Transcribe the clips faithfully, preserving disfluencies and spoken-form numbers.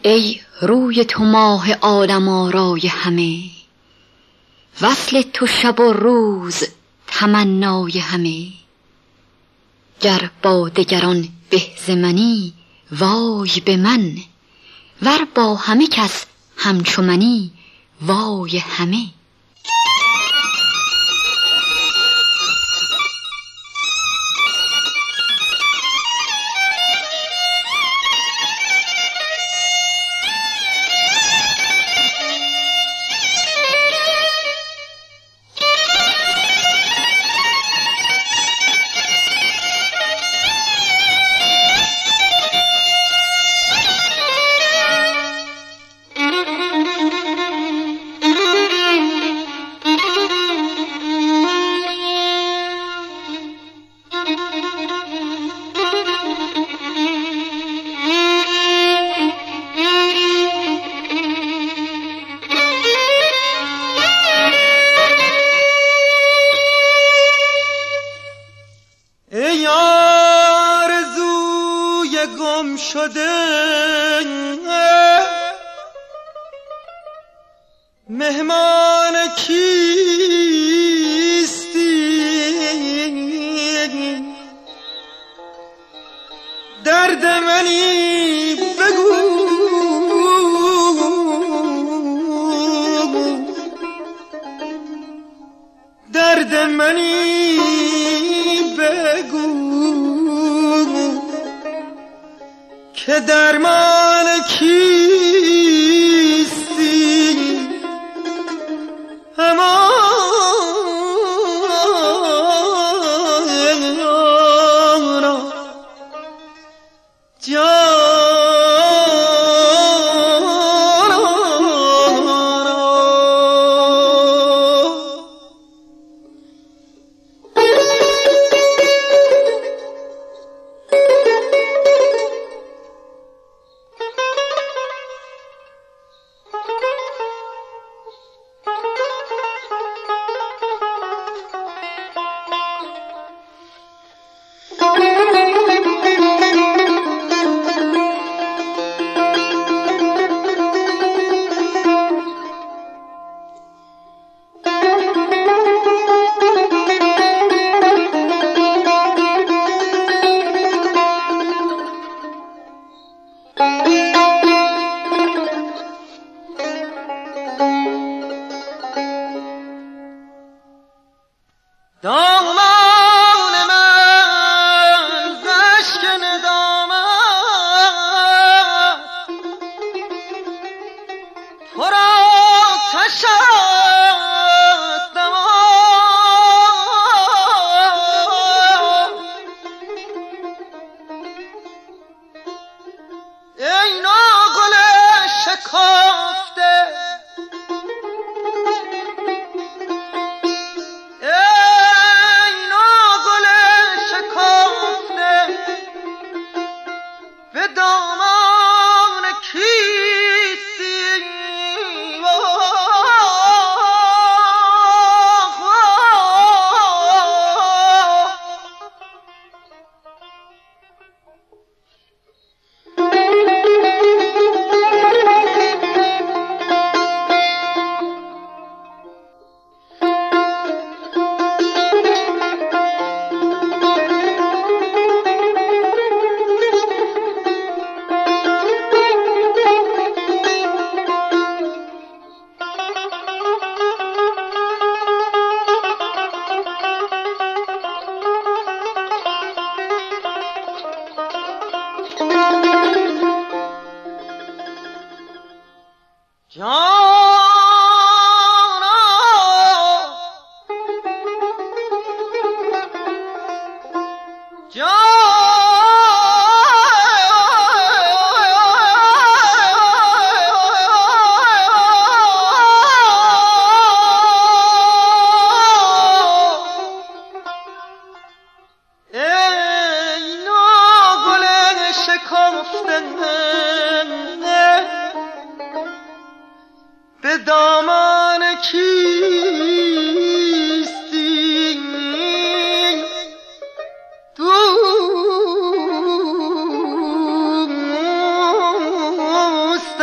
ای روی تو ماه عالم آرای همه، وصل تو شب و روز تمنای همه. گر با دگران به ز منی وای به من، ور با همه کس همچو منی وای همه. مهمان کیستی؟ درد منی بگو، درد منی بگو که درمان کیستی؟ همانا جانا دامان من زشک ندامت پر آتش است دماغ. ای ناگل شکافته، به دامان کیستی؟ به دامان کیستی؟ دوست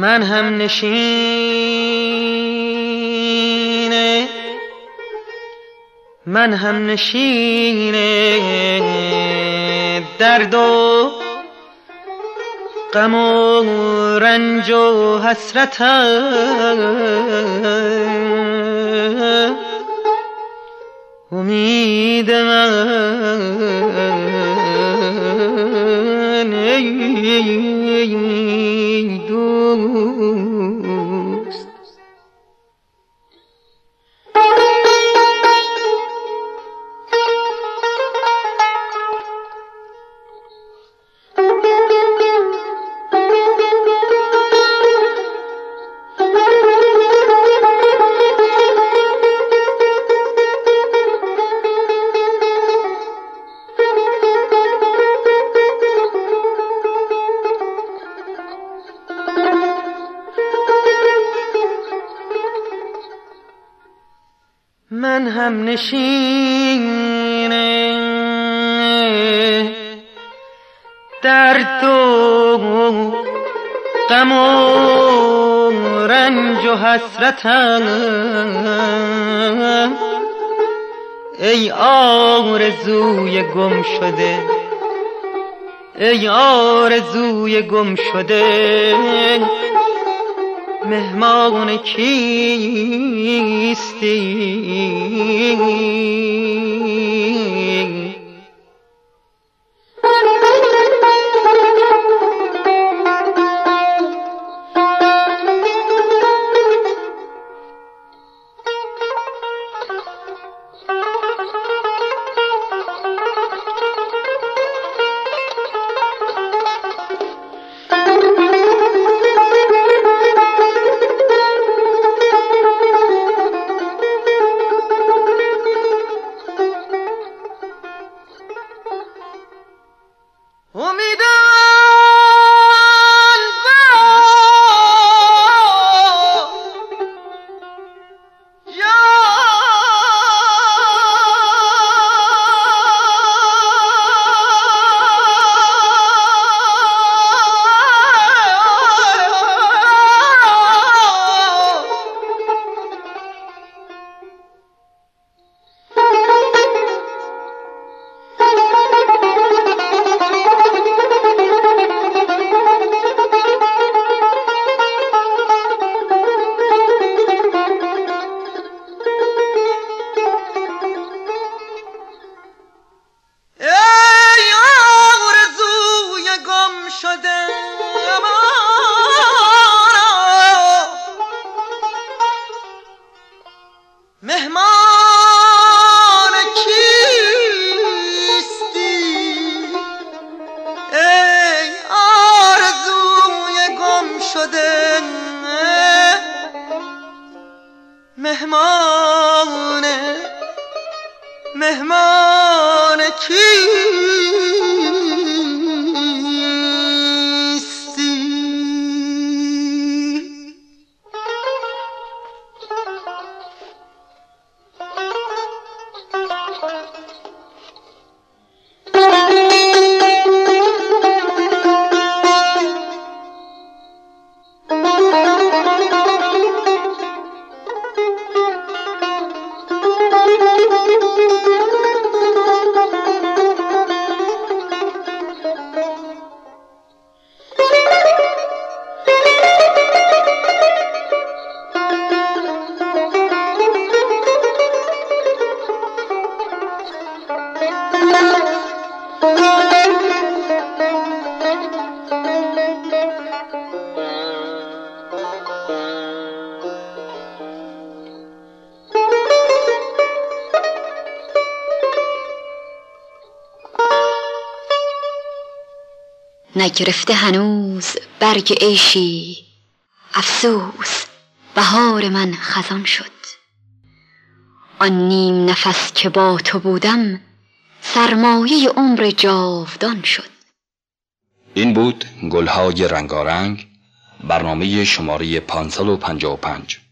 من هم نشینه من هم نشینه درد و غم و رنج و حسرتم امید من ای دوست. من هم نشینه درد و غم و رنج و حسرتم ای آرزوی گم شده ای آرزوی گم شده مهمان کیستی؟ مهمان کیستی؟ ای آرزوی گم شده مهمان مهمان کیستی؟ نگرفته هنوز برگ عیشی، افسوس بهار من خزان شد. آن نیم نفس که با تو بودم، سرمایه عمر جاودان شد. این بود گلهای رنگارنگ، برنامه شماره پانصد و پنجاه و پنج.